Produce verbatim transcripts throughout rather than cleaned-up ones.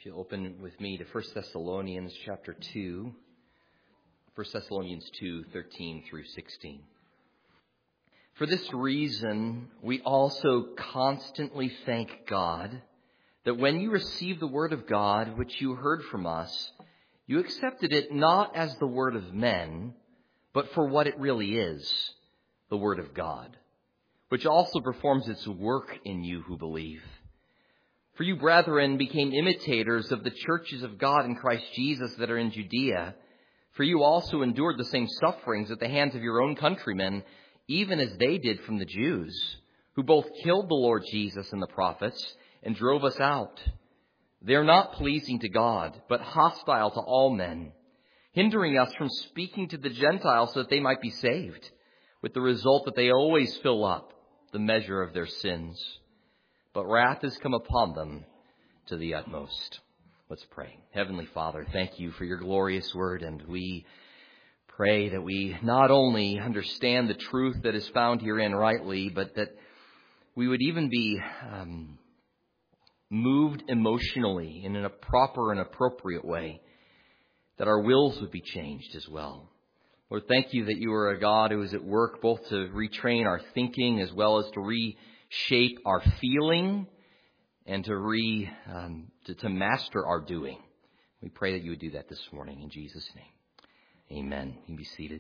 you open with me to First Thessalonians chapter two, First Thessalonians two, thirteen through sixteen. For this reason, we also constantly thank God that when you received the word of God, which you heard from us, you accepted it not as the word of men, but for what it really is, the word of God, which also performs its work in you who believe. For you, brethren, became imitators of the churches of God in Christ Jesus that are in Judea. For you also endured the same sufferings at the hands of your own countrymen, even as they did from the Jews, who both killed the Lord Jesus and the prophets and drove us out. They are not pleasing to God, but hostile to all men, hindering us from speaking to the Gentiles so that they might be saved, with the result that they always fill up the measure of their sins. But wrath has come upon them to the utmost. Let's pray. Heavenly Father, thank you for your glorious word, and we pray that we not only understand the truth that is found herein rightly, but that we would even be um, moved emotionally in a proper and appropriate way, that our wills would be changed as well. Lord, thank you that you are a God who is at work both to retrain our thinking as well as to reshape our feeling and to re um, to, to master our doing. We pray that you would do that this morning in Jesus' name. Amen. You can be seated.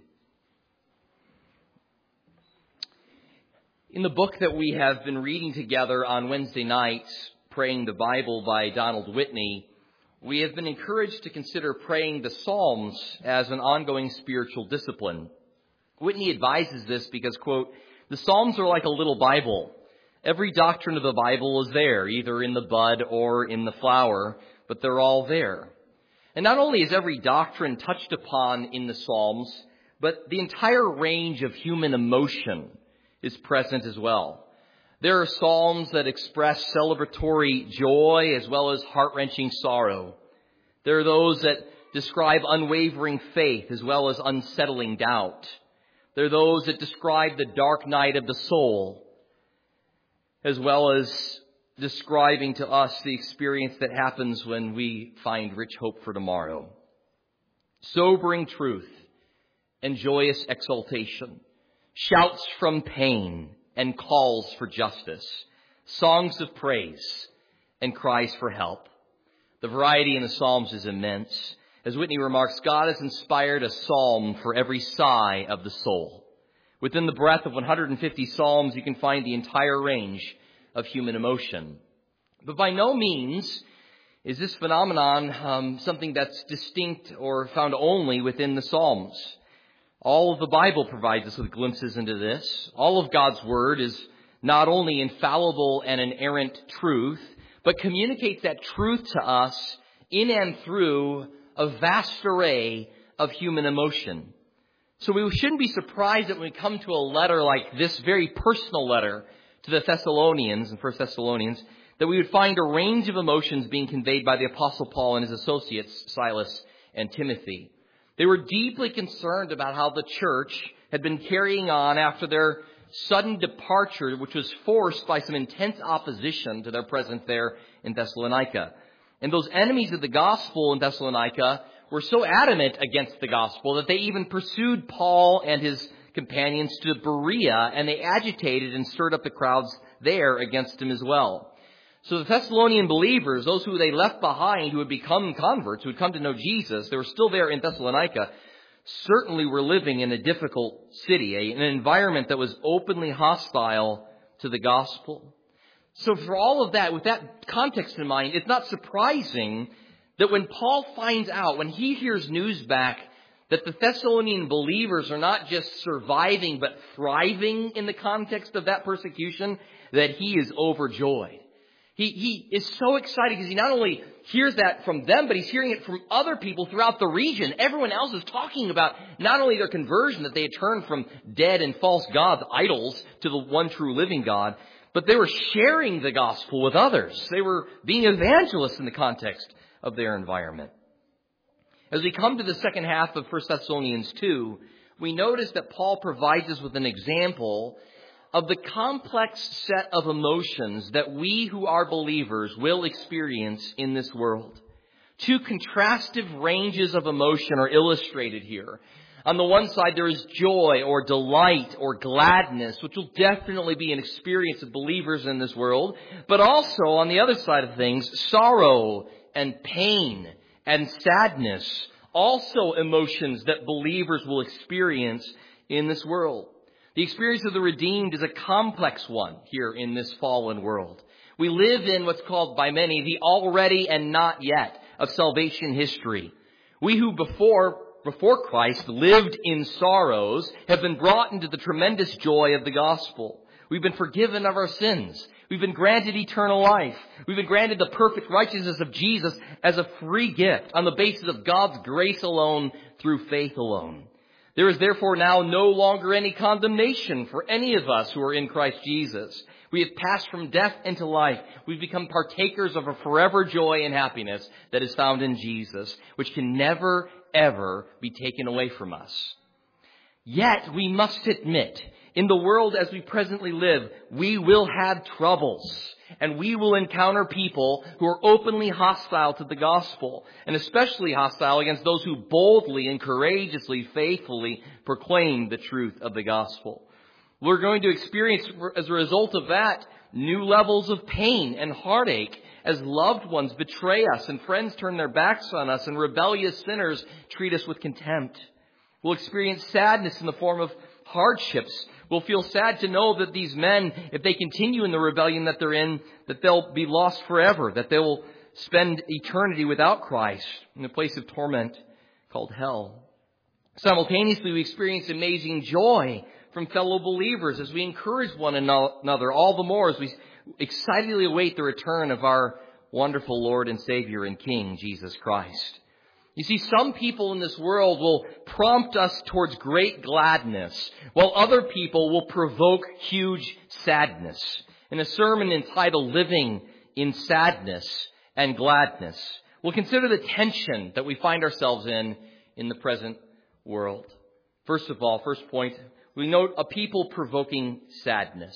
In the book that we have been reading together on Wednesday nights, Praying the Bible by Donald Whitney, we have been encouraged to consider praying the Psalms as an ongoing spiritual discipline. Whitney advises this because, quote, the Psalms are like a little Bible. Every doctrine of the Bible is there, either in the bud or in the flower, but they're all there. And not only is every doctrine touched upon in the Psalms, but the entire range of human emotion is present as well. There are psalms that express celebratory joy as well as heart-wrenching sorrow. There are those that describe unwavering faith as well as unsettling doubt. There are those that describe the dark night of the soul as well as describing to us the experience that happens when we find rich hope for tomorrow. Sobering truth and joyous exultation, shouts from pain and calls for justice, songs of praise and cries for help. The variety in the Psalms is immense. As Whitney remarks, God has inspired a psalm for every sigh of the soul. Within the breadth of one hundred fifty psalms, you can find the entire range of human emotion. But by no means is this phenomenon um, something that's distinct or found only within the Psalms. All of the Bible provides us with glimpses into this. All of God's Word is not only infallible and inerrant truth, but communicates that truth to us in and through a vast array of human emotion. So we shouldn't be surprised that when we come to a letter like this, very personal letter to the Thessalonians, in First Thessalonians, that we would find a range of emotions being conveyed by the Apostle Paul and his associates, Silas and Timothy. They were deeply concerned about how the church had been carrying on after their sudden departure, which was forced by some intense opposition to their presence there in Thessalonica. And those enemies of the gospel in Thessalonica were so adamant against the gospel that they even pursued Paul and his companions to Berea, and they agitated and stirred up the crowds there against him as well. So the Thessalonian believers, those who they left behind, who had become converts, who had come to know Jesus, they were still there in Thessalonica, certainly were living in a difficult city, an environment that was openly hostile to the gospel. So for all of that, with that context in mind, it's not surprising that when Paul finds out, when he hears news back that the Thessalonian believers are not just surviving but thriving in the context of that persecution, that he is overjoyed. He, he is so excited because he not only hears that from them, but he's hearing it from other people throughout the region. Everyone else is talking about not only their conversion, that they had turned from dead and false gods, idols, to the one true living God, but they were sharing the gospel with others. They were being evangelists in the context of their environment. As we come to the second half of First Thessalonians two, we notice that Paul provides us with an example of the complex set of emotions that we who are believers will experience in this world. Two contrastive ranges of emotion are illustrated here. On the one side, there is joy or delight or gladness, which will definitely be an experience of believers in this world. But also, on the other side of things, sorrow and pain and sadness, also emotions that believers will experience in this world. The experience of the redeemed is a complex one here in this fallen world. We live in what's called by many the already and not yet of salvation history. We who before before Christ lived in sorrows have been brought into the tremendous joy of the gospel. We've been forgiven of our sins. We've been granted eternal life. We've been granted the perfect righteousness of Jesus as a free gift on the basis of God's grace alone through faith alone. There is therefore now no longer any condemnation for any of us who are in Christ Jesus. We have passed from death into life. We've become partakers of a forever joy and happiness that is found in Jesus, which can never, ever be taken away from us. Yet we must admit, in the world as we presently live, we will have troubles. And we will encounter people who are openly hostile to the gospel, and especially hostile against those who boldly and courageously, faithfully proclaim the truth of the gospel. We're going to experience, as a result of that, new levels of pain and heartache as loved ones betray us and friends turn their backs on us and rebellious sinners treat us with contempt. We'll experience sadness in the form of hardships. We'll feel sad to know that these men, if they continue in the rebellion that they're in, that they'll be lost forever, that they will spend eternity without Christ in a place of torment called hell. Simultaneously, we experience amazing joy from fellow believers as we encourage one another, all the more as we excitedly await the return of our wonderful Lord and Savior and King, Jesus Christ. You see, some people in this world will prompt us towards great gladness, while other people will provoke huge sadness. In a sermon entitled Living in Sadness and Gladness, we'll consider the tension that we find ourselves in in the present world. First of all, first point, we note a people provoking sadness.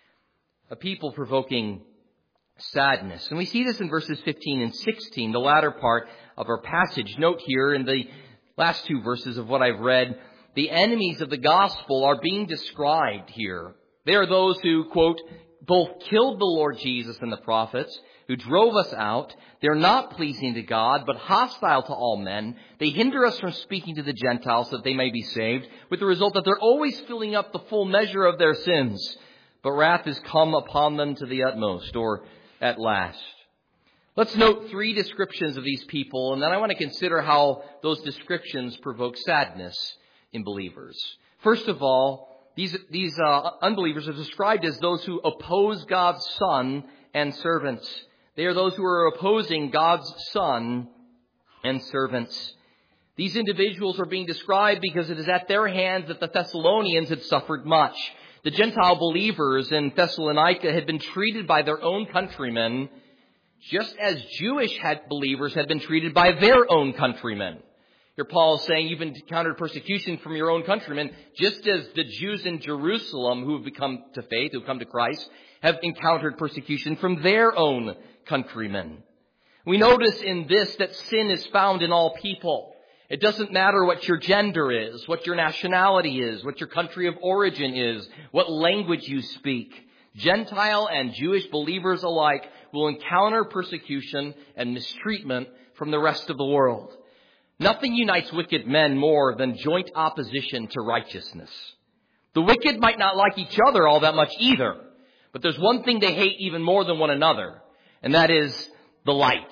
A people provoking sadness. And we see this in verses fifteen and sixteen, the latter part of our passage. Note here in the last two verses of what I've read, the enemies of the gospel are being described here. They are those who, quote, both killed the Lord Jesus and the prophets, who drove us out. They're not pleasing to God, but hostile to all men. They hinder us from speaking to the Gentiles that they may be saved, with the result that they're always filling up the full measure of their sins. But wrath is come upon them to the utmost, or at last. Let's note three descriptions of these people, and then I want to consider how those descriptions provoke sadness in believers. First of all, these, these uh, unbelievers are described as those who oppose God's Son and servants. They are those who are opposing God's Son and servants. These individuals are being described because it is at their hands that the Thessalonians had suffered much. The Gentile believers in Thessalonica had been treated by their own countrymen just as Jewish had believers had been treated by their own countrymen. Here Paul is saying you've encountered persecution from your own countrymen, just as the Jews in Jerusalem who have become to faith, who have come to Christ, have encountered persecution from their own countrymen. We notice in this that sin is found in all people. It doesn't matter what your gender is, what your nationality is, what your country of origin is, what language you speak. Gentile and Jewish believers alike will encounter persecution and mistreatment from the rest of the world. Nothing unites wicked men more than joint opposition to righteousness. The wicked might not like each other all that much either, but there's one thing they hate even more than one another, and that is the light.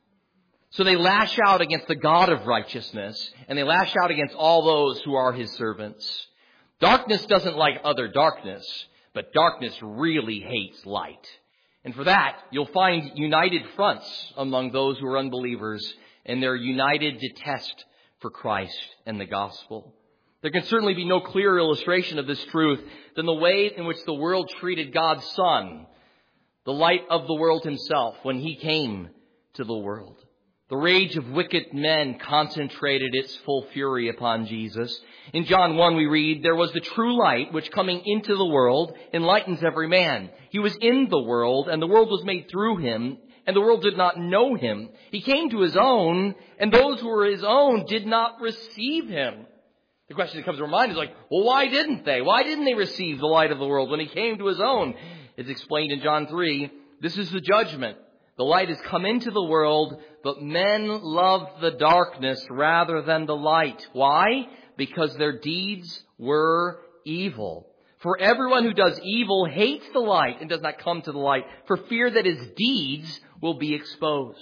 So they lash out against the God of righteousness, and they lash out against all those who are his servants. Darkness doesn't like other darkness, but darkness really hates light. And for that, you'll find united fronts among those who are unbelievers and their united detest for Christ and the gospel. There can certainly be no clearer illustration of this truth than the way in which the world treated God's Son, the light of the world himself, when he came to the world. The rage of wicked men concentrated its full fury upon Jesus. In John one we read, there was the true light which coming into the world enlightens every man. He was in the world and the world was made through him, and the world did not know him. He came to his own, and those who were his own did not receive him. The question that comes to our mind is like, well, why didn't they? Why didn't they receive the light of the world when he came to his own? It's explained in John three. This is the judgment. The light has come into the world, but men loved the darkness rather than the light. Why? Because their deeds were evil. For everyone who does evil hates the light and does not come to the light, for fear that his deeds will be exposed.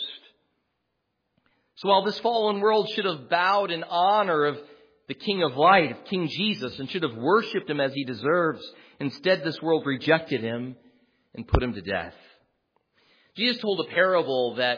So while this fallen world should have bowed in honor of the King of Light, of King Jesus, and should have worshipped him as he deserves, instead this world rejected him and put him to death. Jesus told a parable that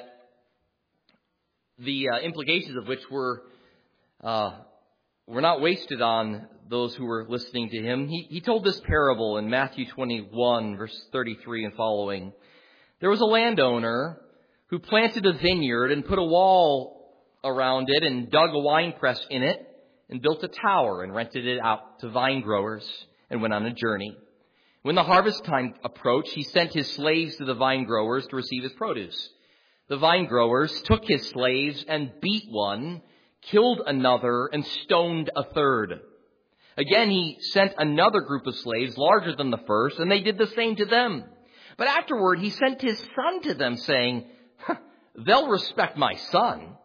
the uh, implications of which were uh, were not wasted on those who were listening to him. He, he told this parable in Matthew twenty-one, verse thirty-three and following. There was a landowner who planted a vineyard and put a wall around it and dug a winepress in it and built a tower and rented it out to vine growers and went on a journey. When the harvest time approached, he sent his slaves to the vine growers to receive his produce. The vine growers took his slaves and beat one, killed another, and stoned a third. Again, he sent another group of slaves larger than the first, and they did the same to them. But afterward, he sent his son to them, saying, they'll respect my son.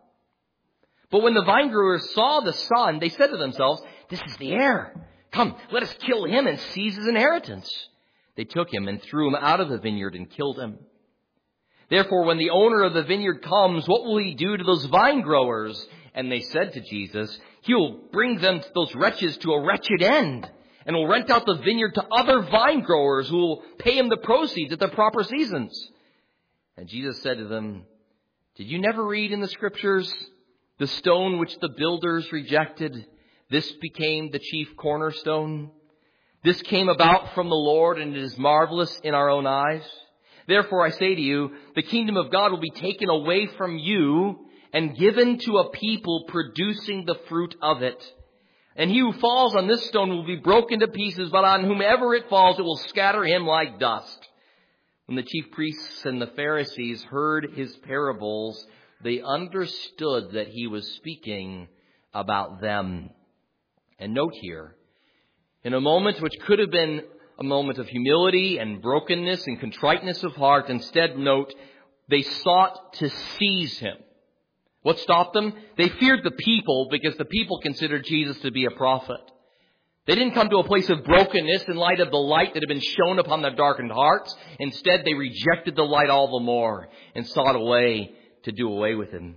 But when the vine growers saw the son, they said to themselves, this is the heir. Come, let us kill him and seize his inheritance. They took him and threw him out of the vineyard and killed him. Therefore, when the owner of the vineyard comes, what will he do to those vine growers? And they said to Jesus, he will bring them, those wretches, to a wretched end, and will rent out the vineyard to other vine growers who will pay him the proceeds at the proper seasons. And Jesus said to them, did you never read in the scriptures, the stone which the builders rejected, this became the chief cornerstone? This came about from the Lord, and it is marvelous in our own eyes. Therefore I say to you, the kingdom of God will be taken away from you and given to a people producing the fruit of it. And he who falls on this stone will be broken to pieces, but on whomever it falls, it will scatter him like dust. When the chief priests and the Pharisees heard his parables, they understood that he was speaking about them. And note here, in a moment which could have been a moment of humility and brokenness and contriteness of heart, instead, note, they sought to seize him. What stopped them? They feared the people because the people considered Jesus to be a prophet. They didn't come to a place of brokenness in light of the light that had been shone upon their darkened hearts. Instead, they rejected the light all the more and sought a way to do away with him.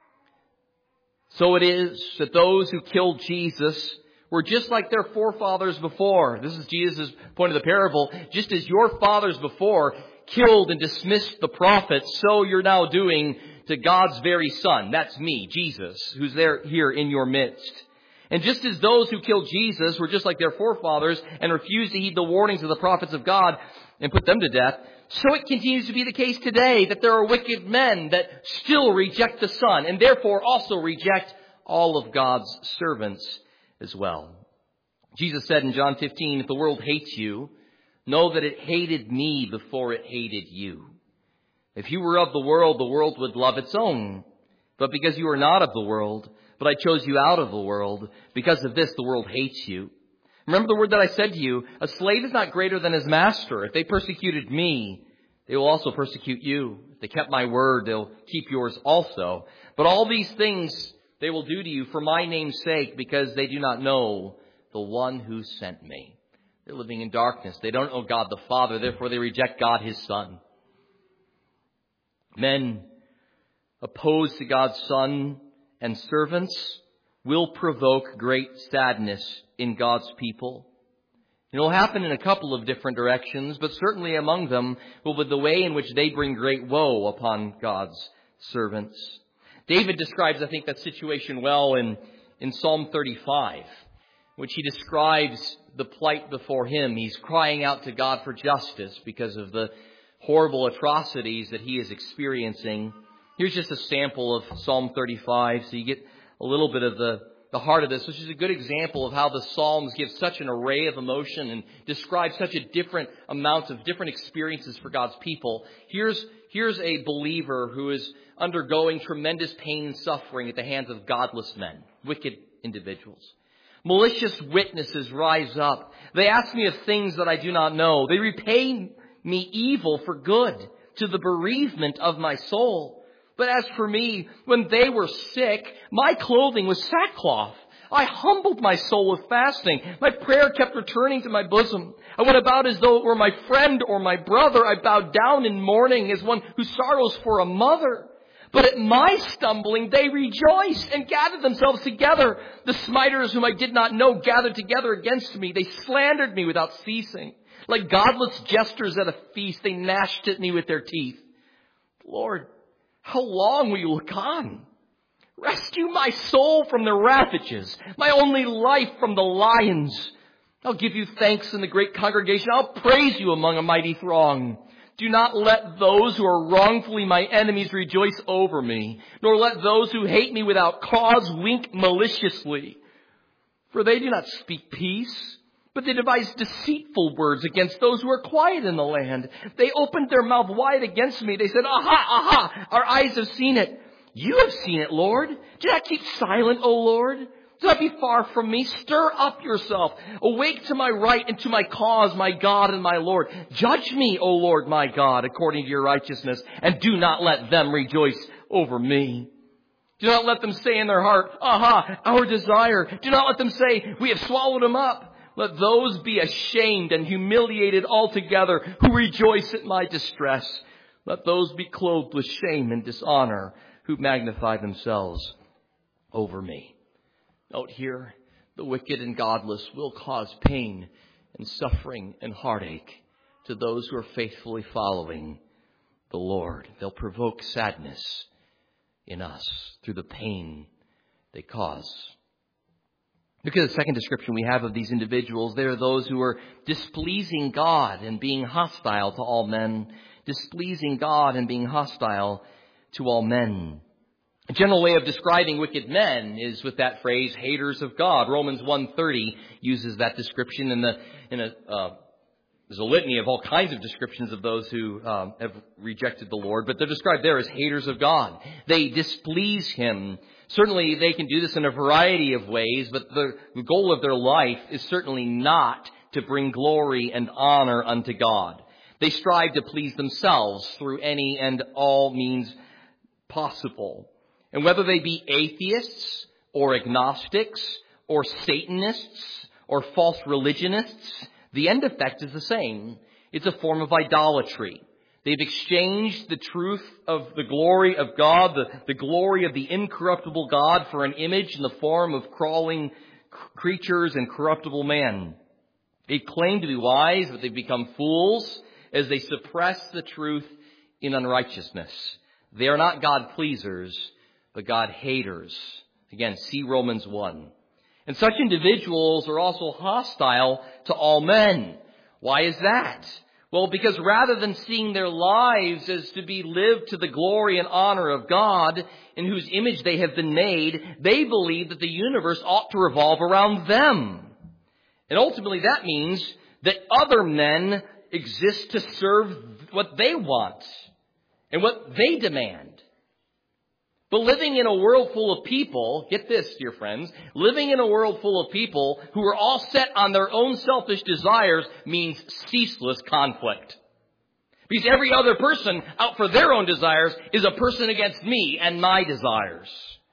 So it is that those who killed Jesus were just like their forefathers before. This is Jesus' point of the parable. Just as your fathers before killed and dismissed the prophets, so you're now doing to God's very Son. That's me, Jesus, who's there here in your midst. And just as those who killed Jesus were just like their forefathers and refused to heed the warnings of the prophets of God and put them to death, so it continues to be the case today that there are wicked men that still reject the Son and therefore also reject all of God's servants as well. Jesus said in John fifteen, if the world hates you, know that it hated me before it hated you. If you were of the world, the world would love its own. But because you are not of the world, but I chose you out of the world, because of this the world hates you. Remember the word that I said to you, a slave is not greater than his master. If they persecuted me, they will also persecute you. If they kept my word, they'll keep yours also. But all these things they will do to you for my name's sake, because they do not know the one who sent me. They're living in darkness. They don't know God the Father. Therefore, they reject God, his Son. Men opposed to God's Son and servants will provoke great sadness in God's people. It will happen in a couple of different directions, but certainly among them will be the way in which they bring great woe upon God's servants. David describes, I think, that situation well in, in Psalm thirty-five, which he describes the plight before him. He's crying out to God for justice because of the horrible atrocities that he is experiencing. Here's just a sample of Psalm thirty-five, so you get a little bit of the the heart of this, which is a good example of how the Psalms give such an array of emotion and describe such a different amounts of different experiences for God's people. Here's, here's a believer who is undergoing tremendous pain and suffering at the hands of godless men, wicked individuals. Malicious witnesses rise up. They ask me of things that I do not know. They repay me evil for good, to the bereavement of my soul. But as for me, when they were sick, my clothing was sackcloth. I humbled my soul with fasting. My prayer kept returning to my bosom. I went about as though it were my friend or my brother. I bowed down in mourning as one who sorrows for a mother. But at my stumbling, they rejoiced and gathered themselves together. The smiters whom I did not know gathered together against me. They slandered me without ceasing. Like godless jesters at a feast, they gnashed at me with their teeth. Lord, how long will you look on? Rescue my soul from the ravages, my only life from the lions. I'll give you thanks in the great congregation. I'll praise you among a mighty throng. Do not let those who are wrongfully my enemies rejoice over me, nor let those who hate me without cause wink maliciously. For they do not speak peace, but they devise deceitful words against those who are quiet in the land. They opened their mouth wide against me. They said, aha, aha, our eyes have seen it. You have seen it, Lord. Do not keep silent, O Lord. Do not be far from me. Stir up yourself. Awake to my right and to my cause, my God and my Lord. Judge me, O Lord, my God, according to your righteousness, and do not let them rejoice over me. Do not let them say in their heart, aha, our desire. Do not let them say, we have swallowed him up. Let those be ashamed and humiliated altogether who rejoice at my distress. Let those be clothed with shame and dishonor who magnify themselves over me. Note here, the wicked and godless will cause pain and suffering and heartache to those who are faithfully following the Lord. They'll provoke sadness in us through the pain they cause. Look at the second description we have of these individuals. They are those who are displeasing God and being hostile to all men. Displeasing God and being hostile to all men. A general way of describing wicked men is with that phrase, haters of God. Romans one thirty uses that description in the in a uh, there's a litany of all kinds of descriptions of those who um, have rejected the Lord, but they're described there as haters of God. They displease Him. Certainly they can do this in a variety of ways, but the goal of their life is certainly not to bring glory and honor unto God. They strive to please themselves through any and all means possible. And whether they be atheists or agnostics or Satanists or false religionists, the end effect is the same. It's a form of idolatry. They've exchanged the truth of the glory of God, the, the glory of the incorruptible God, for an image in the form of crawling creatures and corruptible man. They claim to be wise, but they've become fools as they suppress the truth in unrighteousness. They are not God pleasers, but God haters. Again, see Romans one. And such individuals are also hostile to all men. Why is that? Well, because rather than seeing their lives as to be lived to the glory and honor of God, in whose image they have been made, they believe that the universe ought to revolve around them. And ultimately that means that other men exist to serve what they want and what they demand. But living in a world full of people, get this, dear friends, living in a world full of people who are all set on their own selfish desires means ceaseless conflict. Because every other person out for their own desires is a person against me and my desires.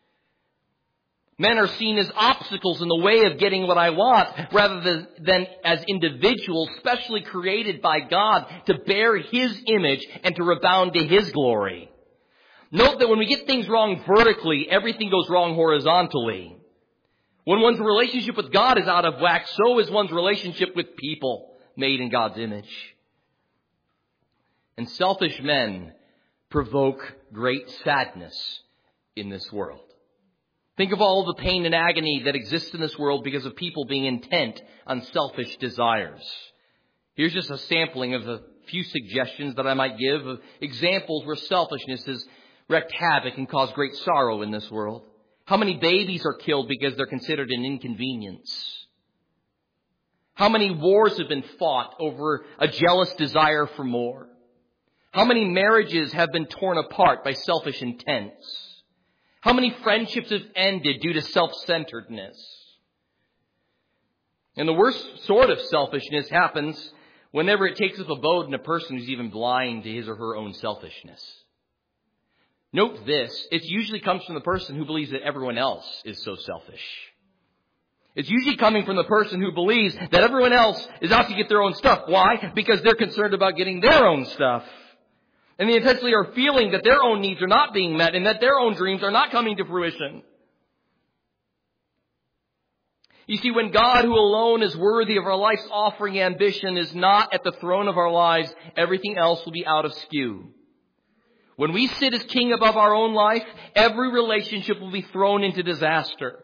Men are seen as obstacles in the way of getting what I want, rather than, than as individuals specially created by God to bear His image and to rebound to His glory. Note that when we get things wrong vertically, everything goes wrong horizontally. When one's relationship with God is out of whack, so is one's relationship with people made in God's image. And selfish men provoke great sadness in this world. Think of all the pain and agony that exists in this world because of people being intent on selfish desires. Here's just a sampling of a few suggestions that I might give of examples where selfishness has wreaked havoc and caused great sorrow in this world. How many babies are killed because they're considered an inconvenience? How many wars have been fought over a jealous desire for more? How many marriages have been torn apart by selfish intents? How many friendships have ended due to self-centeredness? And the worst sort of selfishness happens whenever it takes up abode in a person who's even blind to his or her own selfishness. Note this, it usually comes from the person who believes that everyone else is so selfish. It's usually coming from the person who believes that everyone else is out to get their own stuff. Why? Because they're concerned about getting their own stuff. And they intensely are feeling that their own needs are not being met and that their own dreams are not coming to fruition. You see, when God, who alone is worthy of our life's offering ambition, is not at the throne of our lives, everything else will be out of skew. When we sit as king above our own life, every relationship will be thrown into disaster.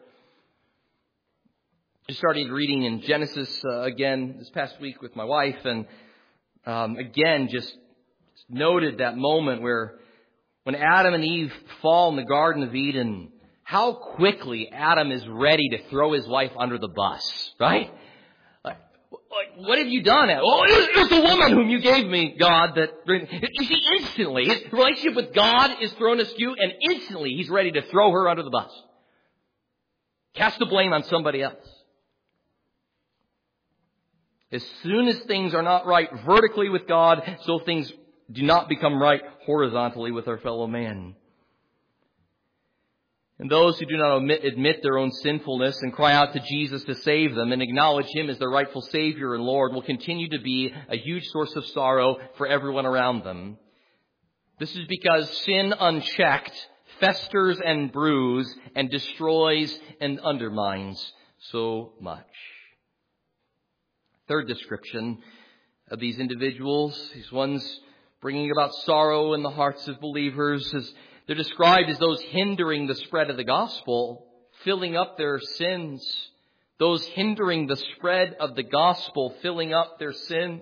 I started reading in Genesis uh, again this past week with my wife, and um, again just noted that moment where when Adam and Eve fall in the Garden of Eden, how quickly Adam is ready to throw his wife under the bus, right? Like, like what have you done? Oh, it was the woman whom you gave me, God. That you see, instantly his relationship with God is thrown askew, and instantly he's ready to throw her under the bus, cast the blame on somebody else. As soon as things are not right vertically with God, so things do not become right horizontally with our fellow man. And those who do not admit, admit their own sinfulness and cry out to Jesus to save them and acknowledge Him as their rightful Savior and Lord will continue to be a huge source of sorrow for everyone around them. This is because sin unchecked festers and brews and destroys and undermines so much. Third description of these individuals, these ones bringing about sorrow in the hearts of believers, is they're described as those hindering the spread of the gospel, filling up their sins. Those hindering the spread of the gospel, filling up their sins.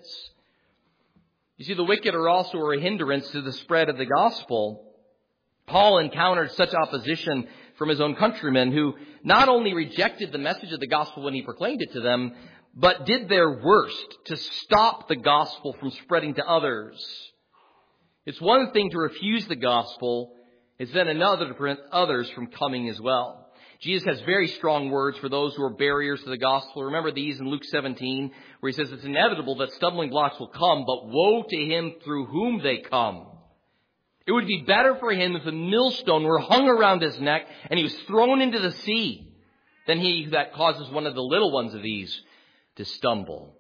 You see, the wicked are also a hindrance to the spread of the gospel. Paul encountered such opposition from his own countrymen who not only rejected the message of the gospel when he proclaimed it to them, but did their worst to stop the gospel from spreading to others. It's one thing to refuse the gospel. It's then another to prevent others from coming as well. Jesus has very strong words for those who are barriers to the gospel. Remember these in Luke seventeen, where he says it's inevitable that stumbling blocks will come, but woe to him through whom they come. It would be better for him if a millstone were hung around his neck and he was thrown into the sea than he that causes one of the little ones of these to stumble.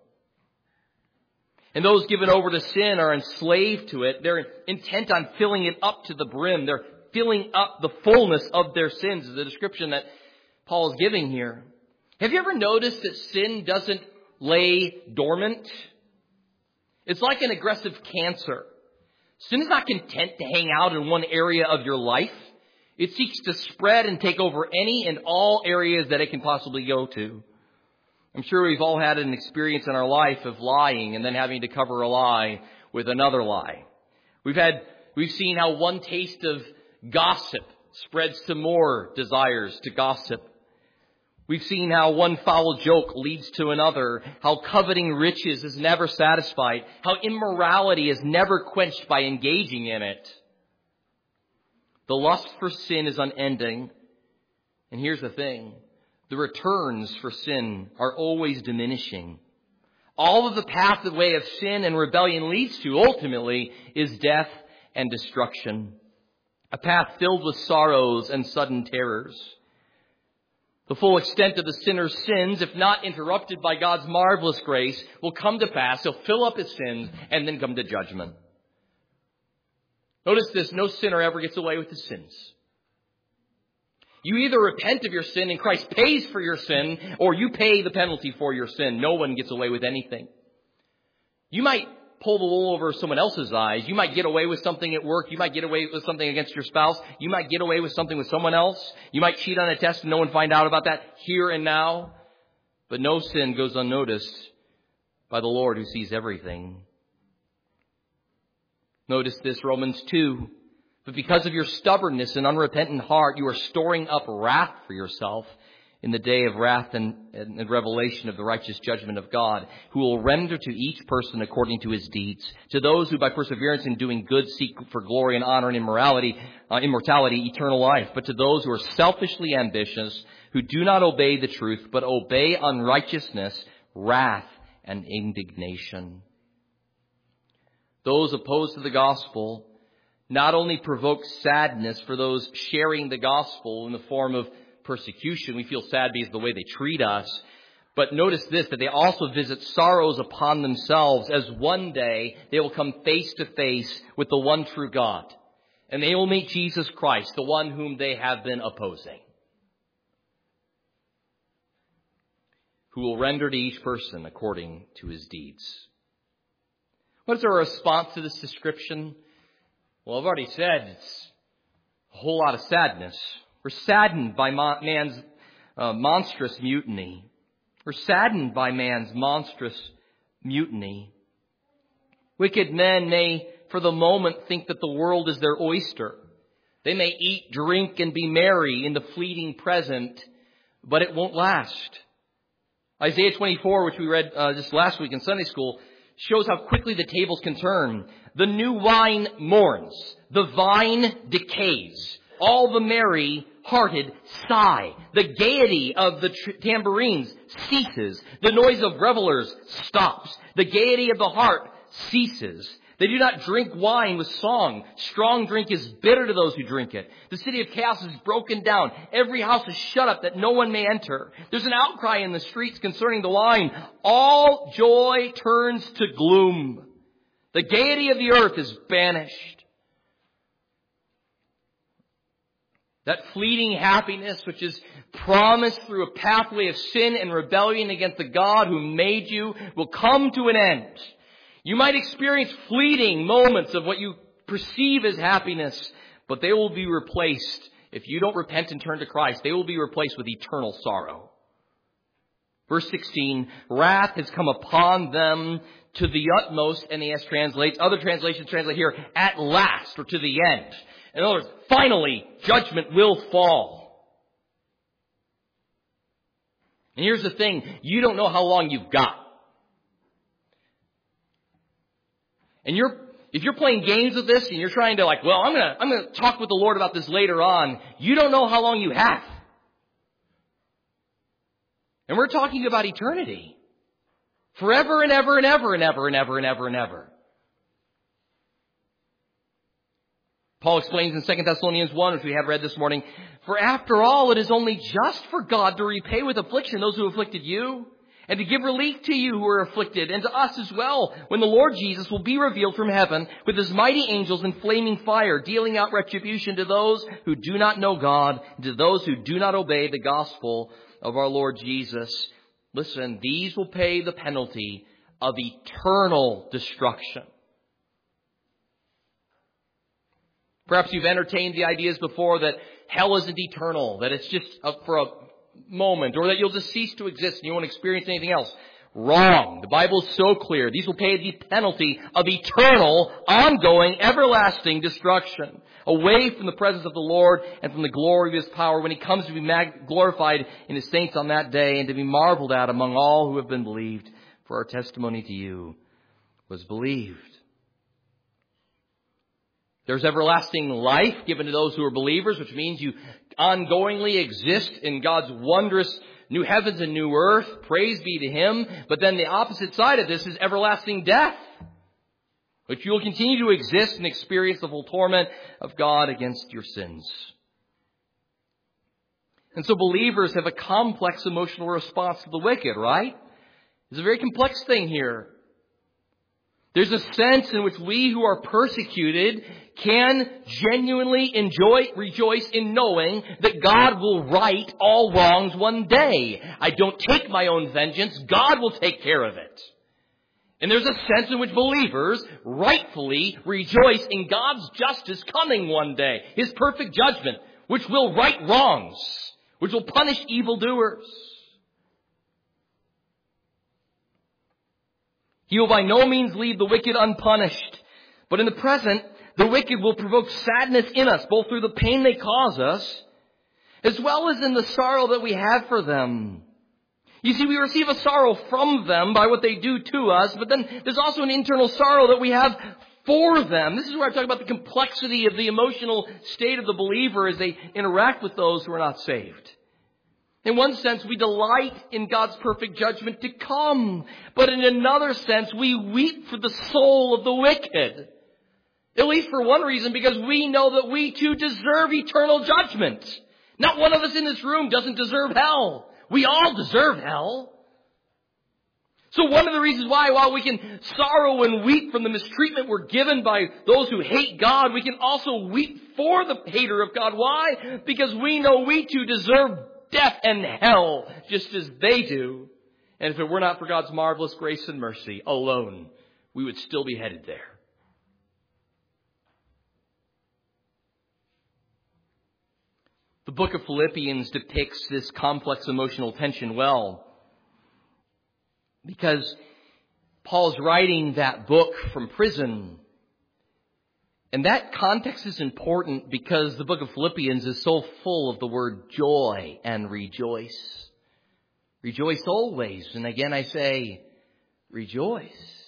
And those given over to sin are enslaved to it. They're intent on filling it up to the brim. They're filling up the fullness of their sins, is the description that Paul is giving here. Have you ever noticed that sin doesn't lay dormant? It's like an aggressive cancer. Sin is not content to hang out in one area of your life. It seeks to spread and take over any and all areas that it can possibly go to. I'm sure we've all had an experience in our life of lying and then having to cover a lie with another lie. We've had, we've seen how one taste of gossip spreads to more desires to gossip. We've seen how one foul joke leads to another, how coveting riches is never satisfied, how immorality is never quenched by engaging in it. The lust for sin is unending. And here's the thing. The returns for sin are always diminishing. All of the path, the way of sin and rebellion leads to ultimately is death and destruction. A path filled with sorrows and sudden terrors. The full extent of the sinner's sins, if not interrupted by God's marvelous grace, will come to pass. He'll fill up his sins and then come to judgment. Notice this, no sinner ever gets away with his sins. You either repent of your sin and Christ pays for your sin, or you pay the penalty for your sin. No one gets away with anything. You might pull the wool over someone else's eyes. You might get away with something at work. You might get away with something against your spouse. You might get away with something with someone else. You might cheat on a test and no one find out about that here and now. But no sin goes unnoticed by the Lord who sees everything. Notice this, Romans two. But because of your stubbornness and unrepentant heart, you are storing up wrath for yourself in the day of wrath and, and, and revelation of the righteous judgment of God, who will render to each person according to his deeds. To those who by perseverance in doing good seek for glory and honor and immorality, uh, immortality, eternal life. But to those who are selfishly ambitious, who do not obey the truth, but obey unrighteousness, wrath and indignation. Those opposed to the gospel not only provoke sadness for those sharing the gospel in the form of persecution. We feel sad because of the way they treat us. But notice this, that they also visit sorrows upon themselves, as one day they will come face to face with the one true God. And they will meet Jesus Christ, the one whom they have been opposing, who will render to each person according to his deeds. What is our response to this description? Well, I've already said it's a whole lot of sadness. We're saddened by man's uh, monstrous mutiny. We're saddened by man's monstrous mutiny. Wicked men may, for the moment, think that the world is their oyster. They may eat, drink, and be merry in the fleeting present, but it won't last. Isaiah twenty-four, which we read uh, just last week in Sunday school, shows how quickly the tables can turn. The new wine mourns. The vine decays. All the merry-hearted sigh. The gaiety of the tr- tambourines ceases. The noise of revelers stops. The gaiety of the heart ceases. They do not drink wine with song. Strong drink is bitter to those who drink it. The city of chaos is broken down. Every house is shut up that no one may enter. There's an outcry in the streets concerning the wine. All joy turns to gloom. The gaiety of the earth is banished. That fleeting happiness which is promised through a pathway of sin and rebellion against the God who made you will come to an end. You might experience fleeting moments of what you perceive as happiness, but they will be replaced, if you don't repent and turn to Christ, they will be replaced with eternal sorrow. Verse sixteen, wrath has come upon them to the utmost, N A S translates. Other translations translate here, at last, or to the end. In other words, finally, judgment will fall. And here's the thing, you don't know how long you've got. And you're, if you're playing games with this and you're trying to like, well, I'm gonna, I'm gonna talk with the Lord about this later on, you don't know how long you have. And we're talking about eternity. Forever and ever and ever and ever and ever and ever and ever. Paul explains in Second Thessalonians one, which we have read this morning, for after all, it is only just for God to repay with affliction those who afflicted you, and to give relief to you who are afflicted, and to us as well, when the Lord Jesus will be revealed from heaven with his mighty angels in flaming fire, dealing out retribution to those who do not know God, and to those who do not obey the gospel of our Lord Jesus. Listen, these will pay the penalty of eternal destruction. Perhaps you've entertained the ideas before that hell isn't eternal, that it's just up for a moment, or that you'll just cease to exist and you won't experience anything else. Wrong. The Bible is so clear. These will pay the penalty of eternal, ongoing, everlasting destruction, away from the presence of the Lord and from the glory of his power when he comes to be mag- glorified in his saints on that day and to be marveled at among all who have been believed. For our testimony to you was believed. There's everlasting life given to those who are believers, which means you ongoingly exist in God's wondrous new heavens and new earth. Praise be to him. But then the opposite side of this is everlasting death, which you will continue to exist and experience the full torment of God against your sins. And so believers have a complex emotional response to the wicked, right? There's a very complex thing here. There's a sense in which we who are persecuted can genuinely enjoy, rejoice in knowing that God will right all wrongs one day. I don't take my own vengeance. God will take care of it. And there's a sense in which believers rightfully rejoice in God's justice coming one day. His perfect judgment, which will right wrongs, which will punish evildoers. He will by no means leave the wicked unpunished. But in the present, the wicked will provoke sadness in us, both through the pain they cause us, as well as in the sorrow that we have for them. You see, we receive a sorrow from them by what they do to us, but then there's also an internal sorrow that we have for them. This is where I talk about the complexity of the emotional state of the believer as they interact with those who are not saved. In one sense, we delight in God's perfect judgment to come. But in another sense, we weep for the soul of the wicked. At least for one reason, because we know that we too deserve eternal judgment. Not one of us in this room doesn't deserve hell. We all deserve hell. So one of the reasons why, while we can sorrow and weep from the mistreatment we're given by those who hate God, we can also weep for the hater of God. Why? Because we know we too deserve death and hell, just as they do. And if it were not for God's marvelous grace and mercy alone, we would still be headed there. The book of Philippians depicts this complex emotional tension well, because Paul's writing that book from prison. And that context is important because the book of Philippians is so full of the word joy and rejoice. Rejoice always. And again I say, rejoice.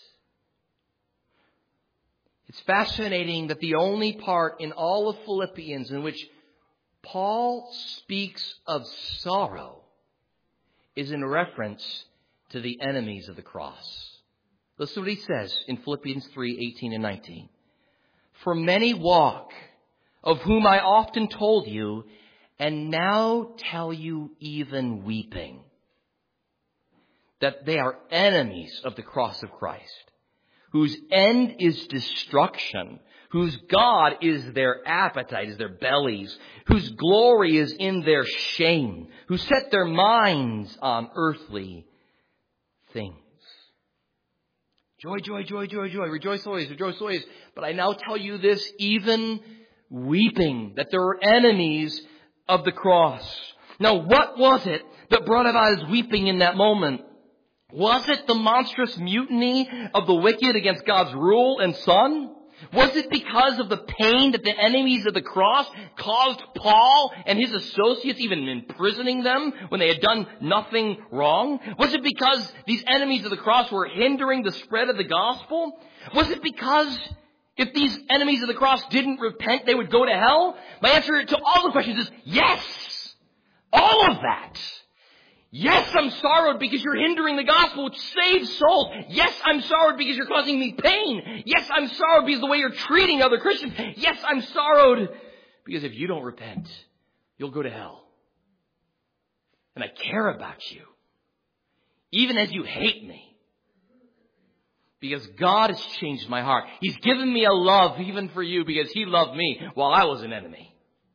It's fascinating that the only part in all of Philippians in which Paul speaks of sorrow is in reference to the enemies of the cross. Listen to what he says in Philippians three, eighteen and nineteen. For many walk, of whom I often told you, and now tell you even weeping, that they are enemies of the cross of Christ, whose end is destruction, whose God is their appetite, is their bellies, whose glory is in their shame, who set their minds on earthly things. Joy, joy, joy, joy, joy. Rejoice always, rejoice always. But I now tell you this, even weeping, that there are enemies of the cross. Now, what was it that brought about his weeping in that moment? Was it the monstrous mutiny of the wicked against God's rule and Son? Was it because of the pain that the enemies of the cross caused Paul and his associates, even imprisoning them when they had done nothing wrong? Was it because these enemies of the cross were hindering the spread of the gospel? Was it because if these enemies of the cross didn't repent, they would go to hell? My answer to all the questions is yes. All of that. Yes, I'm sorrowed because you're hindering the gospel, which saves souls. Yes, I'm sorrowed because you're causing me pain. Yes, I'm sorrowed because of the way you're treating other Christians. Yes, I'm sorrowed because if you don't repent, you'll go to hell. And I care about you, even as you hate me, because God has changed my heart. He's given me a love even for you because He loved me while I was an enemy.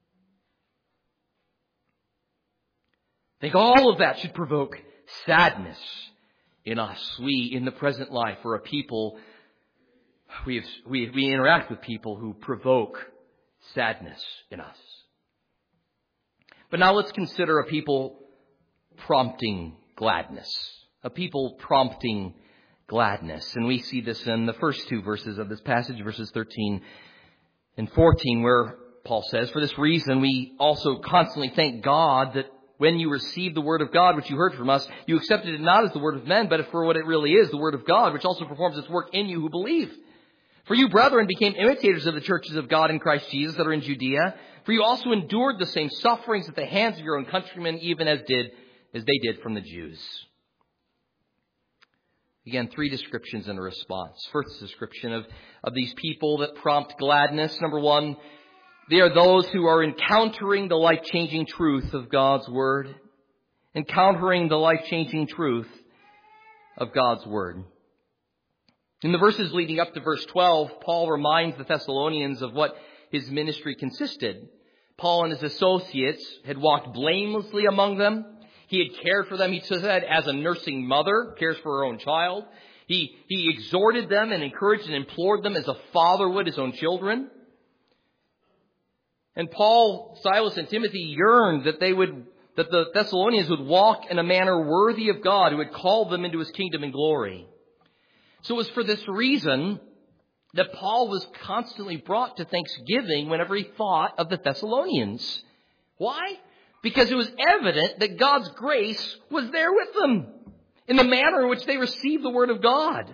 I think all of that should provoke sadness in us. We, in the present life, are a people, we, have, we, we interact with people who provoke sadness in us. But now let's consider a people prompting gladness. A people prompting gladness. And we see this in the first two verses of this passage, verses thirteen and fourteen, where Paul says, for this reason we also constantly thank God that when you received the word of God, which you heard from us, you accepted it not as the word of men, but for what it really is, the word of God, which also performs its work in you who believe. For you, brethren, became imitators of the churches of God in Christ Jesus that are in Judea. For you also endured the same sufferings at the hands of your own countrymen, even as did as they did from the Jews. Again, three descriptions in a response. First description of, of these people that prompt gladness. Number one, they are those who are encountering the life-changing truth of God's Word. Encountering the life-changing truth of God's Word. In the verses leading up to verse twelve, Paul reminds the Thessalonians of what his ministry consisted. Paul and his associates had walked blamelessly among them. He had cared for them, he said, as a nursing mother cares for her own child. He, he exhorted them and encouraged and implored them as a father would his own children. And Paul, Silas, and Timothy yearned that they would, that the Thessalonians would walk in a manner worthy of God who had called them into His kingdom and glory. So it was for this reason that Paul was constantly brought to thanksgiving whenever he thought of the Thessalonians. Why? Because it was evident that God's grace was there with them in the manner in which they received the Word of God.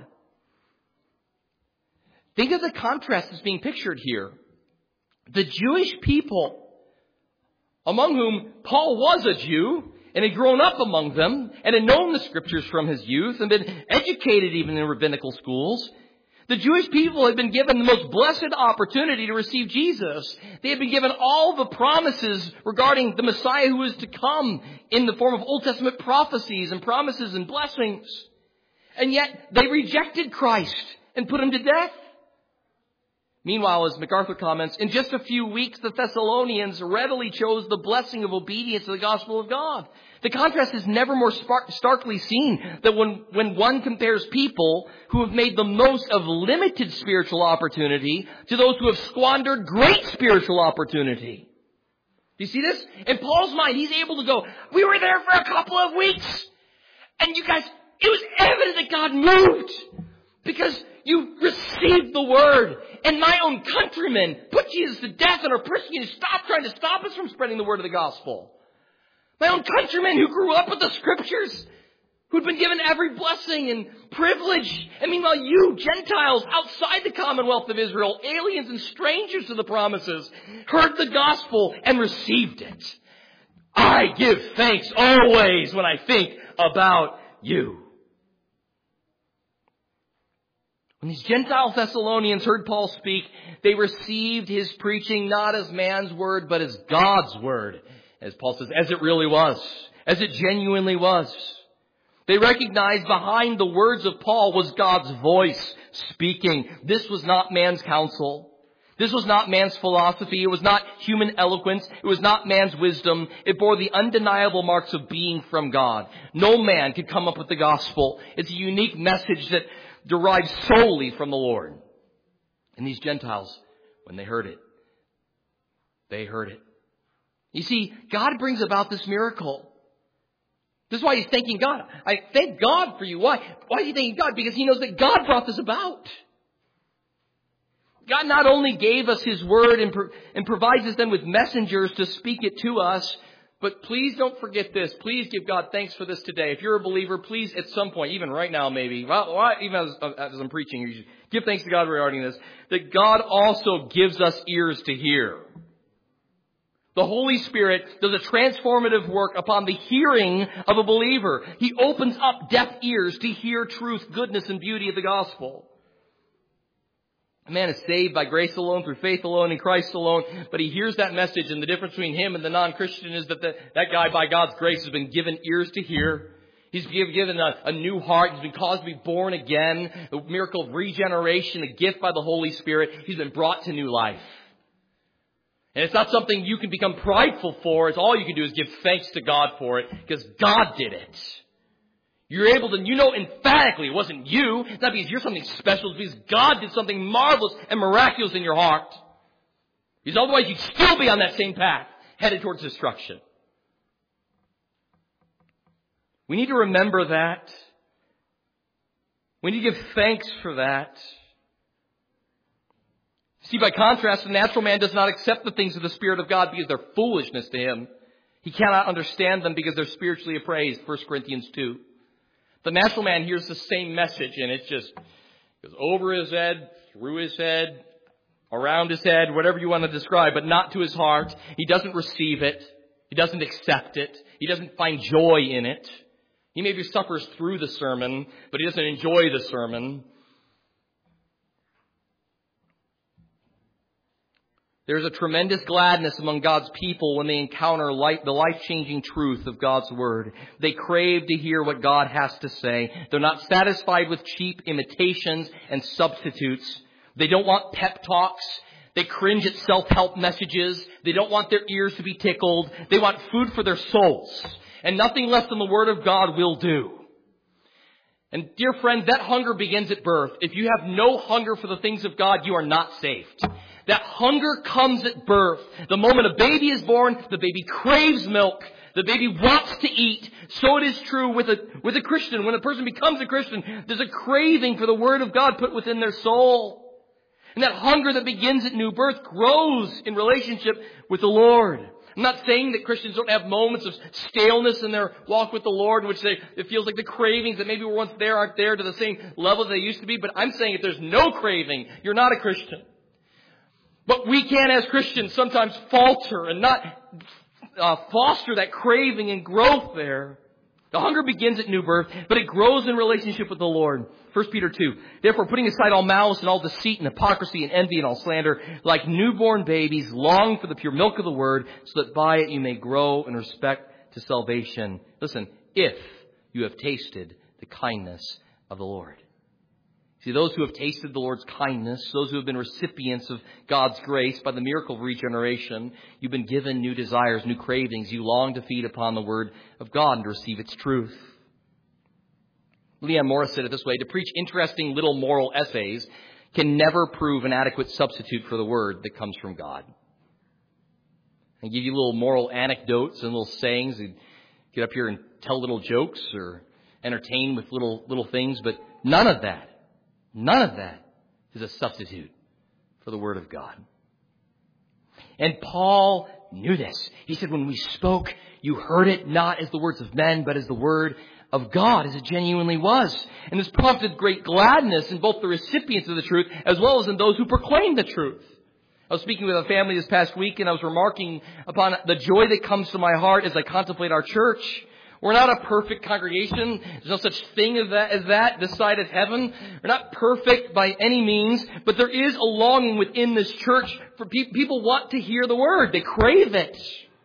Think of the contrast that's being pictured here. The Jewish people, among whom Paul was a Jew, and had grown up among them, and had known the Scriptures from his youth, and been educated even in rabbinical schools. The Jewish people had been given the most blessed opportunity to receive Jesus. They had been given all the promises regarding the Messiah who was to come in the form of Old Testament prophecies and promises and blessings. And yet they rejected Christ and put him to death. Meanwhile, as MacArthur comments, in just a few weeks, the Thessalonians readily chose the blessing of obedience to the gospel of God. The contrast is never more spark- starkly seen than when, when one compares people who have made the most of limited spiritual opportunity to those who have squandered great spiritual opportunity. Do you see this? In Paul's mind, he's able to go, we were there for a couple of weeks. And you guys, it was evident that God moved. Because you received the word. And my own countrymen put Jesus to death and are persecuted. Stop trying to stop us from spreading the word of the gospel. My own countrymen who grew up with the Scriptures, who'd been given every blessing and privilege. And meanwhile, you, Gentiles, outside the commonwealth of Israel, aliens and strangers to the promises, heard the gospel and received it. I give thanks always when I think about you. When these Gentile Thessalonians heard Paul speak, they received his preaching not as man's word, but as God's word. As Paul says, as it really was, as it genuinely was. They recognized behind the words of Paul was God's voice speaking. This was not man's counsel. This was not man's philosophy. It was not human eloquence. It was not man's wisdom. It bore the undeniable marks of being from God. No man could come up with the gospel. It's a unique message that derives solely from the Lord. And these Gentiles, when they heard it, they heard it. You see, God brings about this miracle. This is why he's thanking God. I thank God for you. Why? Why is he thanking God? Because he knows that God brought this about. God not only gave us his word and, pro- and provides us then with messengers to speak it to us, but please don't forget this. Please give God thanks for this today. If you're a believer, please at some point, even right now maybe, well, even as, as I'm preaching, you should give thanks to God regarding this, that God also gives us ears to hear. The Holy Spirit does a transformative work upon the hearing of a believer. He opens up deaf ears to hear truth, goodness, and beauty of the gospel. A man is saved by grace alone, through faith alone, in Christ alone, but he hears that message, and the difference between him and the non-Christian is that the, that guy, by God's grace, has been given ears to hear. He's been given a, a new heart. He's been caused to be born again, a miracle of regeneration, a gift by the Holy Spirit. He's been brought to new life. And it's not something you can become prideful for. It's all you can do is give thanks to God for it, because God did it. You're able to, you know emphatically it wasn't you. It's not because you're something special. It's because God did something marvelous and miraculous in your heart. Because otherwise you'd still be on that same path, headed towards destruction. We need to remember that. We need to give thanks for that. See, by contrast, the natural man does not accept the things of the Spirit of God because they're foolishness to him. He cannot understand them because they're spiritually appraised, First Corinthians two. The natural man hears the same message, and it just goes over his head, through his head, around his head, whatever you want to describe, but not to his heart. He doesn't receive it. He doesn't accept it. He doesn't find joy in it. He maybe suffers through the sermon, but he doesn't enjoy the sermon. There's a tremendous gladness among God's people when they encounter light, the life-changing truth of God's Word. They crave to hear what God has to say. They're not satisfied with cheap imitations and substitutes. They don't want pep talks. They cringe at self-help messages. They don't want their ears to be tickled. They want food for their souls. And nothing less than the Word of God will do. And dear friend, that hunger begins at birth. If you have no hunger for the things of God, you are not saved. That hunger comes at birth. The moment a baby is born, the baby craves milk. The baby wants to eat. So it is true with a, with a Christian. When a person becomes a Christian, there's a craving for the Word of God put within their soul. And that hunger that begins at new birth grows in relationship with the Lord. I'm not saying that Christians don't have moments of staleness in their walk with the Lord, in which they, it feels like the cravings that maybe were once there aren't there to the same level they used to be. But I'm saying if there's no craving, you're not a Christian. But we can, as Christians, sometimes falter and not uh, foster that craving and growth there. The hunger begins at new birth, but it grows in relationship with the Lord. First Peter two. Therefore, putting aside all malice and all deceit and hypocrisy and envy and all slander, like newborn babies, long for the pure milk of the word, so that by it you may grow in respect to salvation. Listen, if you have tasted the kindness of the Lord. See, those who have tasted the Lord's kindness, those who have been recipients of God's grace by the miracle of regeneration, you've been given new desires, new cravings. You long to feed upon the Word of God and to receive its truth. Leon Morris said it this way: to preach interesting little moral essays can never prove an adequate substitute for the Word that comes from God. I give you little moral anecdotes and little sayings, and get up here and tell little jokes or entertain with little little things, but none of that None of that is a substitute for the Word of God. And Paul knew this. He said, when we spoke, you heard it not as the words of men, but as the Word of God, as it genuinely was. And this prompted great gladness in both the recipients of the truth, as well as in those who proclaimed the truth. I was speaking with a family this past week, and I was remarking upon the joy that comes to my heart as I contemplate our church. We're not a perfect congregation. There's no such thing as that, as that this side of heaven. We're not perfect by any means, but there is a longing within this church for pe- people want to hear the Word. They crave it.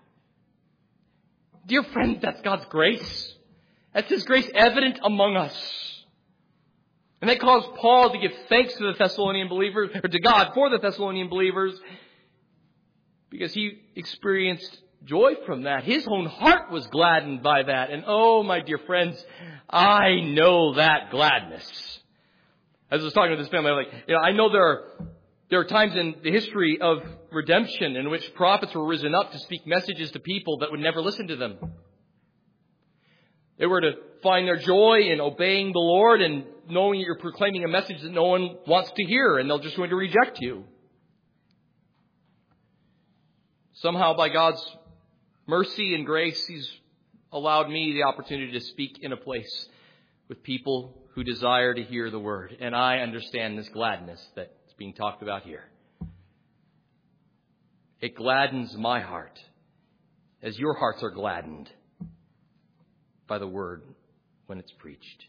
Dear friends, that's God's grace. That's His grace evident among us. And that caused Paul to give thanks to the Thessalonian believers, or to God for the Thessalonian believers, because he experienced joy from that. His own heart was gladdened by that. And oh, my dear friends, I know that gladness. As I was talking to this family, I'm like, you know, I know there are, there are times in the history of redemption in which prophets were risen up to speak messages to people that would never listen to them. They were to find their joy in obeying the Lord and knowing that you're proclaiming a message that no one wants to hear, and they're just going to reject you. Somehow, by God's mercy and grace, He's allowed me the opportunity to speak in a place with people who desire to hear the Word. And I understand this gladness that's being talked about here. It gladdens my heart as your hearts are gladdened by the Word when it's preached.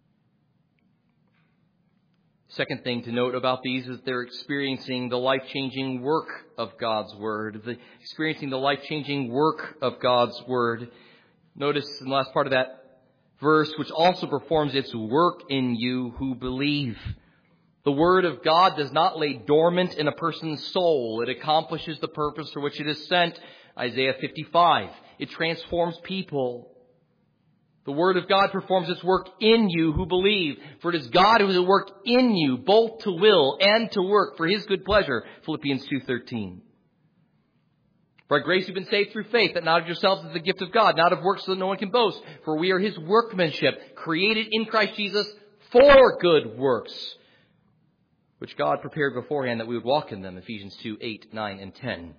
Second thing to note about these is they're experiencing the life-changing work of God's Word. The, experiencing the life-changing work of God's Word. Notice in the last part of that verse, which also performs its work in you who believe. The Word of God does not lay dormant in a person's soul. It accomplishes the purpose for which it is sent. Isaiah fifty-five. It transforms people. The Word of God performs its work in you who believe. For it is God who is at work in you, both to will and to work for His good pleasure. Philippians two thirteen. For by grace you've been saved through faith, that not of yourselves is the gift of God, not of works so that no one can boast. For we are His workmanship, created in Christ Jesus for good works, which God prepared beforehand that we would walk in them. Ephesians two, eight, nine, and ten.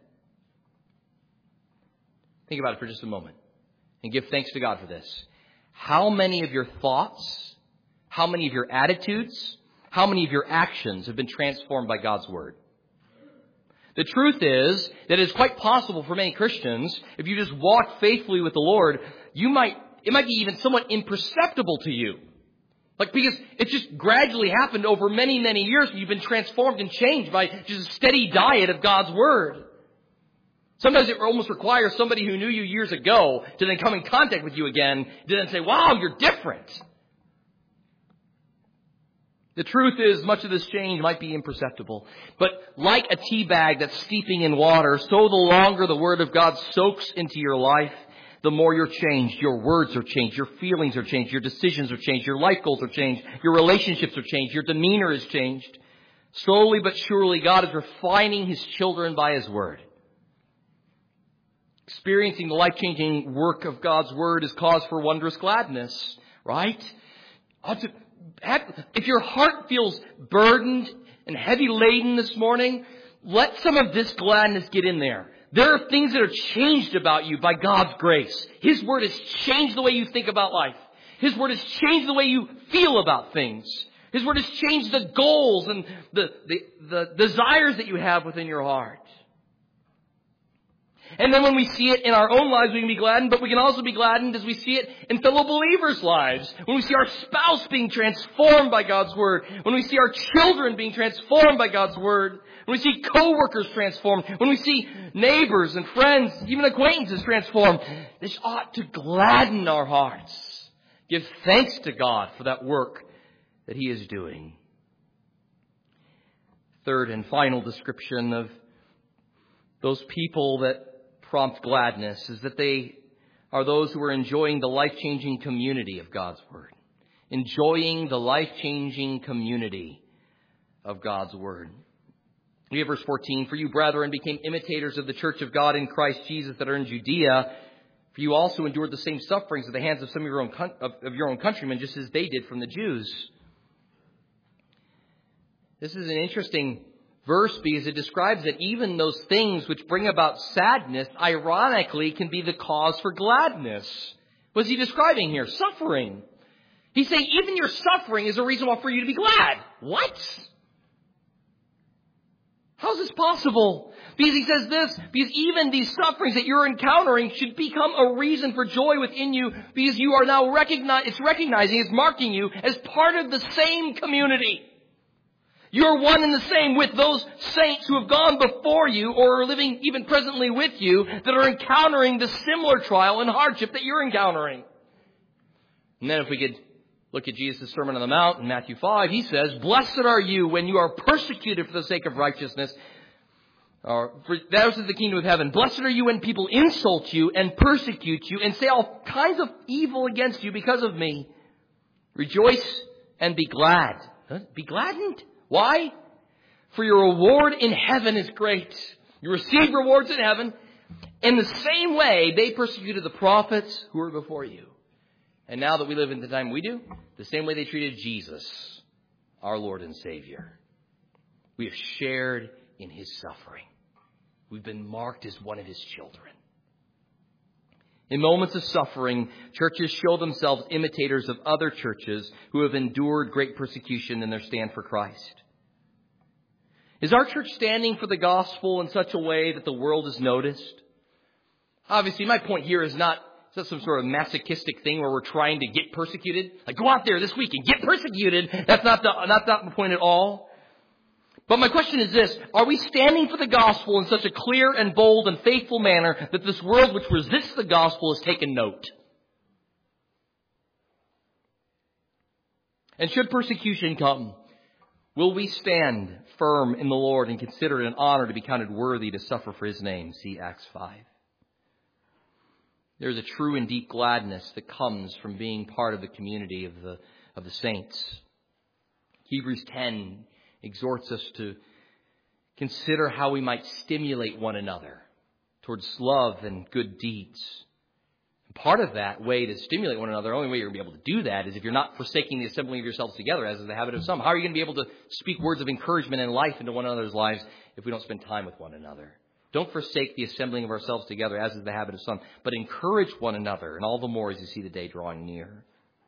Think about it for just a moment and give thanks to God for this. How many of your thoughts, how many of your attitudes, how many of your actions have been transformed by God's Word? The truth is that it's quite possible for many Christians, if you just walk faithfully with the Lord, you might, it might be even somewhat imperceptible to you. Like, because it just gradually happened over many, many years. You've been transformed and changed by just a steady diet of God's Word. Sometimes it almost requires somebody who knew you years ago to then come in contact with you again, to then say, wow, you're different. The truth is, much of this change might be imperceptible. But like a tea bag that's steeping in water, so the longer the Word of God soaks into your life, the more you're changed. Your words are changed. Your feelings are changed. Your decisions are changed. Your life goals are changed. Your relationships are changed. Your demeanor is changed. Slowly but surely, God is refining His children by His Word. Experiencing the life-changing work of God's Word is cause for wondrous gladness, right? If your heart feels burdened and heavy laden this morning, let some of this gladness get in there. There are things that are changed about you by God's grace. His Word has changed the way you think about life. His Word has changed the way you feel about things. His Word has changed the goals and the, the, the desires that you have within your heart. And then when we see it in our own lives, we can be gladdened, but we can also be gladdened as we see it in fellow believers' lives. When we see our spouse being transformed by God's Word. When we see our children being transformed by God's Word. When we see coworkers transformed. When we see neighbors and friends, even acquaintances transformed. This ought to gladden our hearts. Give thanks to God for that work that He is doing. Third and final description of those people that prompt gladness is that they are those who are enjoying the life-changing community of God's Word. Enjoying the life-changing community of God's Word. We have verse fourteen. For you, brethren, became imitators of the church of God in Christ Jesus that are in Judea. For you also endured the same sufferings at the hands of some of your own of, of your own countrymen, just as they did from the Jews. This is an interesting verse because it describes that even those things which bring about sadness, ironically, can be the cause for gladness. What's he describing here? Suffering. He's saying even your suffering is a reason for you to be glad. What? How is this possible? Because he says this, because even these sufferings that you're encountering should become a reason for joy within you, because you are now recognize, it's recognizing, it's marking you as part of the same community. You're one and the same with those saints who have gone before you or are living even presently with you that are encountering the similar trial and hardship that you're encountering. And then if we could look at Jesus' Sermon on the Mount in Matthew five, he says, blessed are you when you are persecuted for the sake of righteousness. Or, for that is the kingdom of heaven. Blessed are you when people insult you and persecute you and say all kinds of evil against you because of me. Rejoice and be glad. Huh? Be gladdened. Why? For your reward in heaven is great. You receive rewards in heaven. In the same way, they persecuted the prophets who were before you. And now that we live in the time we do, the same way they treated Jesus, our Lord and Savior. We have shared in His suffering. We've been marked as one of His children. In moments of suffering, churches show themselves imitators of other churches who have endured great persecution in their stand for Christ. Is our church standing for the gospel in such a way that the world is noticed? Obviously, my point here is not, it's not some sort of masochistic thing where we're trying to get persecuted. Like, go out there this week and get persecuted. That's not the, not, not the point at all. But my question is this, are we standing for the gospel in such a clear and bold and faithful manner that this world which resists the gospel has taken note? And should persecution come, will we stand firm in the Lord and consider it an honor to be counted worthy to suffer for His name? See Acts five. There's a true and deep gladness that comes from being part of the community of the, of the saints. Hebrews ten exhorts us to consider how we might stimulate one another towards love and good deeds. And part of that way to stimulate one another, the only way you're going to be able to do that is if you're not forsaking the assembling of yourselves together, as is the habit of some. How are you going to be able to speak words of encouragement and life into one another's lives if we don't spend time with one another? Don't forsake the assembling of ourselves together, as is the habit of some, but encourage one another, and all the more as you see the day drawing near.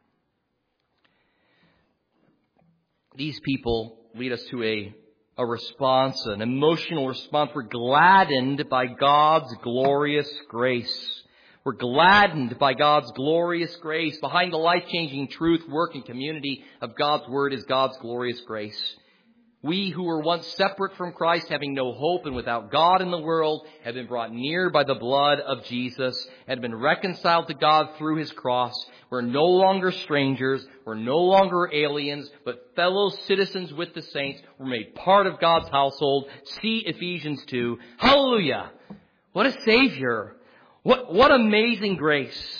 These people lead us to a, a response, an emotional response. We're gladdened by God's glorious grace. We're gladdened by God's glorious grace. Behind the life-changing truth, work, and community of God's Word is God's glorious grace. We who were once separate from Christ, having no hope and without God in the world, have been brought near by the blood of Jesus and have been reconciled to God through His cross. We're no longer strangers. We're no longer aliens, but fellow citizens with the saints. We're made part of God's household. See Ephesians two. Hallelujah. What a Savior. What, what amazing grace.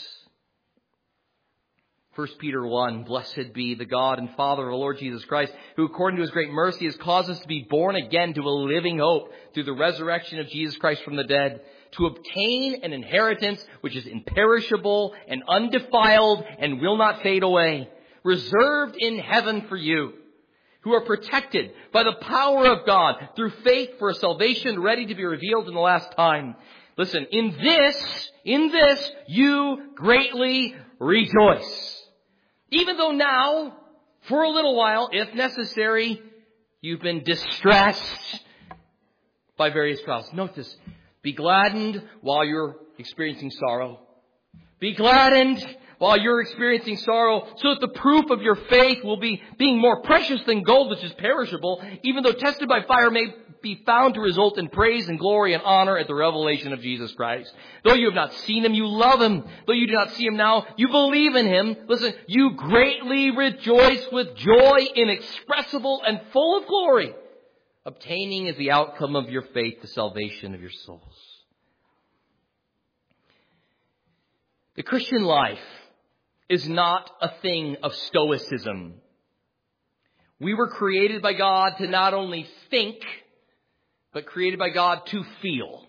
First Peter one, blessed be the God and Father of our Lord Jesus Christ, who according to His great mercy has caused us to be born again to a living hope through the resurrection of Jesus Christ from the dead, to obtain an inheritance which is imperishable and undefiled and will not fade away, reserved in heaven for you, who are protected by the power of God through faith for a salvation ready to be revealed in the last time. Listen, in this, in this, you greatly rejoice. Even though now, for a little while, if necessary, you've been distressed by various trials. Note this. Be gladdened while you're experiencing sorrow. Be gladdened while you're experiencing sorrow, so that the proof of your faith will be being more precious than gold, which is perishable, even though tested by fire may be found to result in praise and glory and honor at the revelation of Jesus Christ. Though you have not seen Him, you love Him. Though you do not see Him now, you believe in Him. Listen, you greatly rejoice with joy inexpressible and full of glory, obtaining as the outcome of your faith the salvation of your souls. The Christian life is not a thing of stoicism. We were created by God to not only think, but created by God to feel.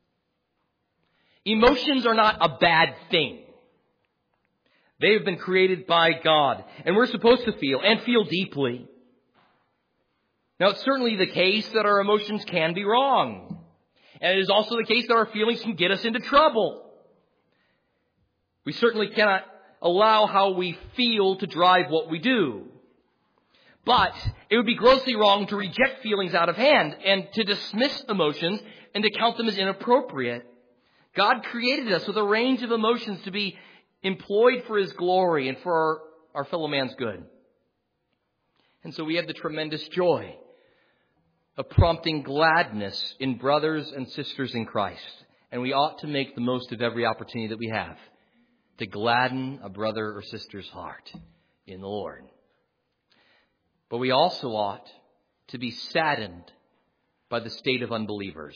Emotions are not a bad thing. They have been created by God, and we're supposed to feel, and feel deeply. Now, it's certainly the case that our emotions can be wrong. And it is also the case that our feelings can get us into trouble. We certainly cannot allow how we feel to drive what we do. But it would be grossly wrong to reject feelings out of hand and to dismiss emotions and to count them as inappropriate. God created us with a range of emotions to be employed for His glory and for our, our fellow man's good. And so we have the tremendous joy of prompting gladness in brothers and sisters in Christ. And we ought to make the most of every opportunity that we have to gladden a brother or sister's heart in the Lord. But we also ought to be saddened by the state of unbelievers.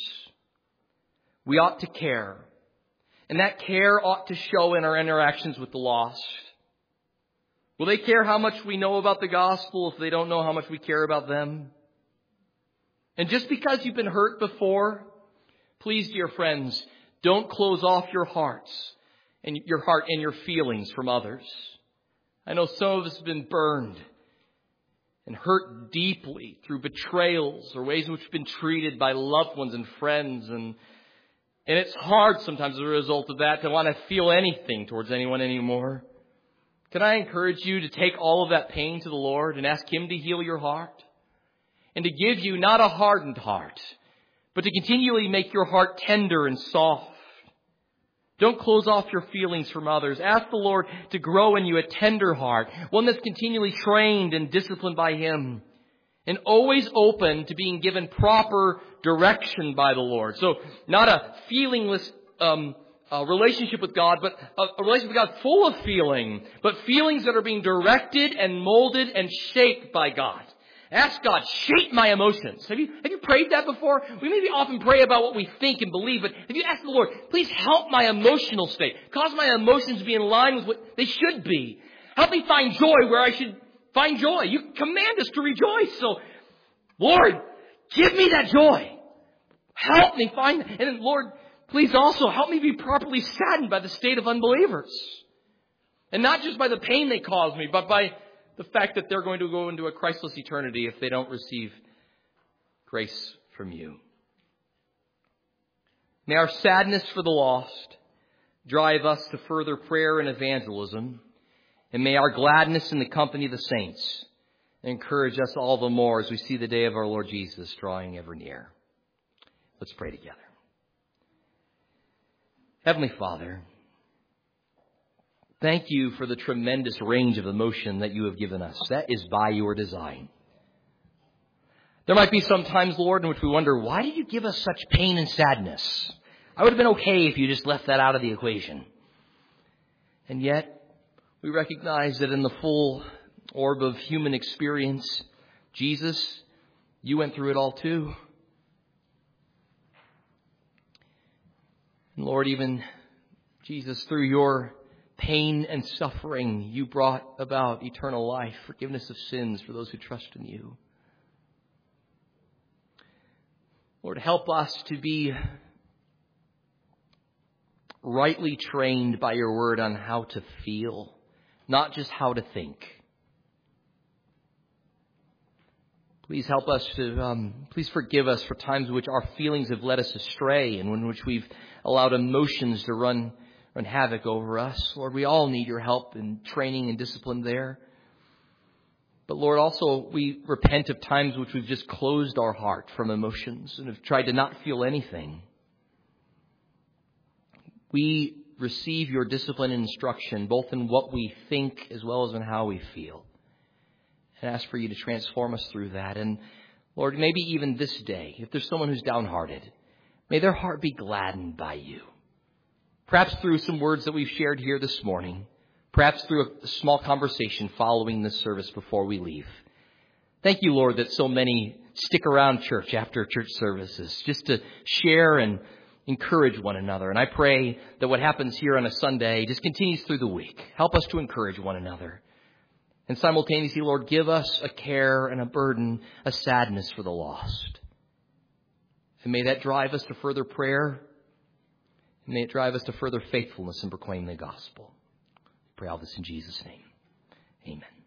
We ought to care. And that care ought to show in our interactions with the lost. Will they care how much we know about the gospel if they don't know how much we care about them? And just because you've been hurt before, please, dear friends, don't close off your hearts and your heart and your feelings from others. I know some of us have been burned and hurt deeply through betrayals or ways in which we've been treated by loved ones and friends. And, and it's hard sometimes as a result of that to want to feel anything towards anyone anymore. Can I encourage you to take all of that pain to the Lord and ask Him to heal your heart? And to give you not a hardened heart, but to continually make your heart tender and soft. Don't close off your feelings from others. Ask the Lord to grow in you a tender heart, one that's continually trained and disciplined by Him, and always open to being given proper direction by the Lord. So not a feelingless um, a relationship with God, but a, a relationship with God full of feeling, but feelings that are being directed and molded and shaped by God. Ask God, shape my emotions. Have you, have you prayed that before? We maybe often pray about what we think and believe, but have you asked the Lord, please help my emotional state. Cause my emotions to be in line with what they should be. Help me find joy where I should find joy. You command us to rejoice. So, Lord, give me that joy. Help me find that. And then, Lord, please also help me be properly saddened by the state of unbelievers. And not just by the pain they cause me, but by the fact that they're going to go into a Christless eternity if they don't receive grace from you. May our sadness for the lost drive us to further prayer and evangelism. And may our gladness in the company of the saints encourage us all the more as we see the day of our Lord Jesus drawing ever near. Let's pray together. Heavenly Father, thank you for the tremendous range of emotion that you have given us. That is by your design. There might be some times, Lord, in which we wonder, why did you give us such pain and sadness? I would have been okay if you just left that out of the equation. And yet, we recognize that in the full orb of human experience, Jesus, you went through it all too. And Lord, even Jesus, through your pain and suffering, you brought about eternal life, forgiveness of sins for those who trust in you. Lord, help us to be rightly trained by your word on how to feel, not just how to think. Please help us to, um, please forgive us for times in which our feelings have led us astray and in which we've allowed emotions to run, run havoc over us. Lord, we all need your help in training and discipline there. But Lord, also we repent of times in which we've just closed our heart from emotions and have tried to not feel anything. We receive your discipline and instruction both in what we think as well as in how we feel. And ask for you to transform us through that. And Lord, maybe even this day, if there's someone who's downhearted, may their heart be gladdened by you. Perhaps through some words that we've shared here this morning. Perhaps through a small conversation following this service before we leave. Thank you, Lord, that so many stick around church after church services just to share and encourage one another. And I pray that what happens here on a Sunday just continues through the week. Help us to encourage one another. And simultaneously, Lord, give us a care and a burden, a sadness for the lost. And may that drive us to further prayer. And may it drive us to further faithfulness and proclaim the gospel. I pray all this in Jesus' name. Amen.